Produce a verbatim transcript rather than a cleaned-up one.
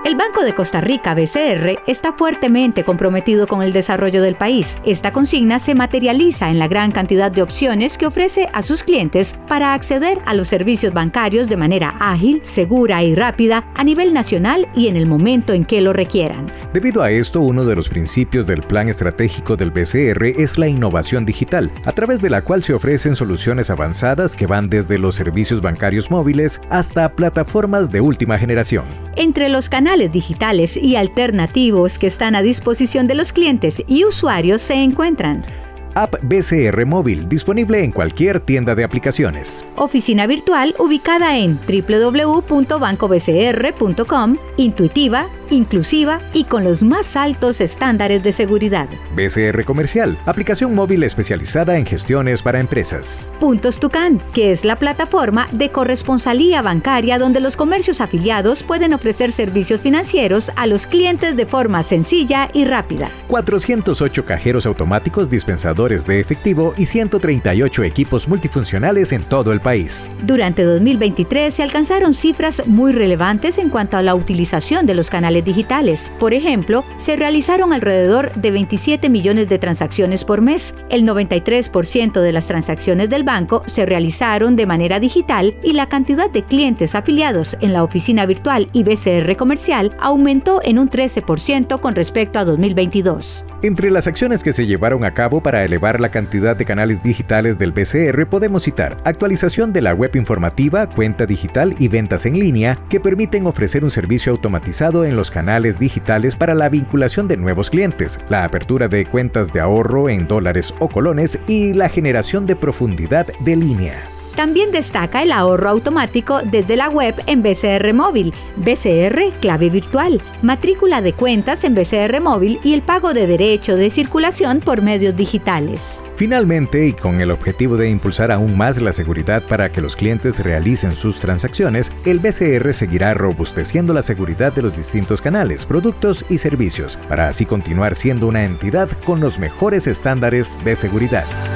El Banco de Costa Rica, B C R, está fuertemente comprometido con el desarrollo del país. Esta consigna se materializa en la gran cantidad de opciones que ofrece a sus clientes para acceder a los servicios bancarios de manera ágil, segura y rápida a nivel nacional y en el momento en que lo requieran. Debido a esto, uno de los principios del plan estratégico del B C R es la innovación digital, a través de la cual se ofrecen soluciones avanzadas que van desde los servicios bancarios móviles hasta plataformas de última generación. Entre los canales digitales y alternativos que están a disposición de los clientes y usuarios se encuentran App B C R Móvil, disponible en cualquier tienda de aplicaciones. Oficina virtual ubicada en doble u doble u doble u punto banco b c r punto com, intuitiva, inclusiva y con los más altos estándares de seguridad. B C R Comercial, aplicación móvil especializada en gestiones para empresas. Puntos Tucán, que es la plataforma de corresponsalía bancaria donde los comercios afiliados pueden ofrecer servicios financieros a los clientes de forma sencilla y rápida. cuatrocientos ocho cajeros automáticos dispensadores de efectivo y ciento treinta y ocho equipos multifuncionales en todo el país. Durante dos mil veintitrés se alcanzaron cifras muy relevantes en cuanto a la utilización de los canales digitales. Por ejemplo, se realizaron alrededor de veintisiete millones de transacciones por mes. El noventa y tres por ciento de las transacciones del banco se realizaron de manera digital y la cantidad de clientes afiliados en la oficina virtual y B C R Comercial aumentó en un trece por ciento con respecto a dos mil veintidós. Entre las acciones que se llevaron a cabo para elevar la cantidad de canales digitales del B C R podemos citar actualización de la web informativa, cuenta digital y ventas en línea que permiten ofrecer un servicio automatizado en los canales digitales para la vinculación de nuevos clientes, la apertura de cuentas de ahorro en dólares o colones y la generación de profundidad de línea. También destaca el ahorro automático desde la web en B C R Móvil, B C R Clave Virtual, matrícula de cuentas en B C R Móvil y el pago de derecho de circulación por medios digitales. Finalmente, y con el objetivo de impulsar aún más la seguridad para que los clientes realicen sus transacciones, el B C R seguirá robusteciendo la seguridad de los distintos canales, productos y servicios, para así continuar siendo una entidad con los mejores estándares de seguridad.